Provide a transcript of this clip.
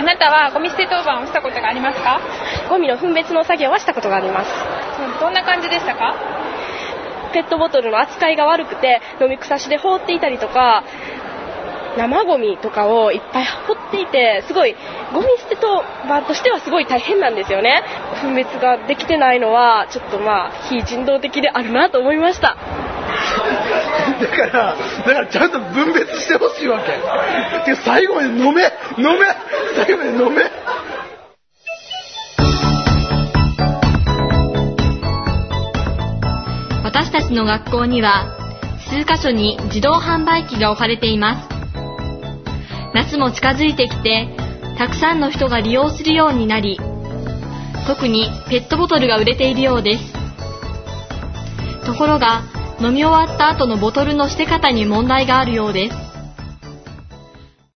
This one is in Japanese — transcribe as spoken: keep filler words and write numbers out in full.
あなたはゴミ捨て当番をしたことがありますか？ ゴミの分別の作業はしたことがあります。 どんな感じでしたか？ ペットボトルの扱いが悪くて飲み腐しで放っていたりとか、生ゴミとかをいっぱい放っていて、すごいゴミ捨て当番としてはすごい大変なんですよね。分別ができてないのはちょっとまあ非人道的であるなと思いました。 だからだからちゃんと分別してほしいわけ。で最後まで飲め飲め最後まで飲め。 私たちの学校には数カ所に自動販売機が置かれています。夏も近づいてきて、たくさんの人が利用するようになり、特にペットボトルが売れているようです。ところが、飲み終わった後のボトルの捨て方に問題があるようです。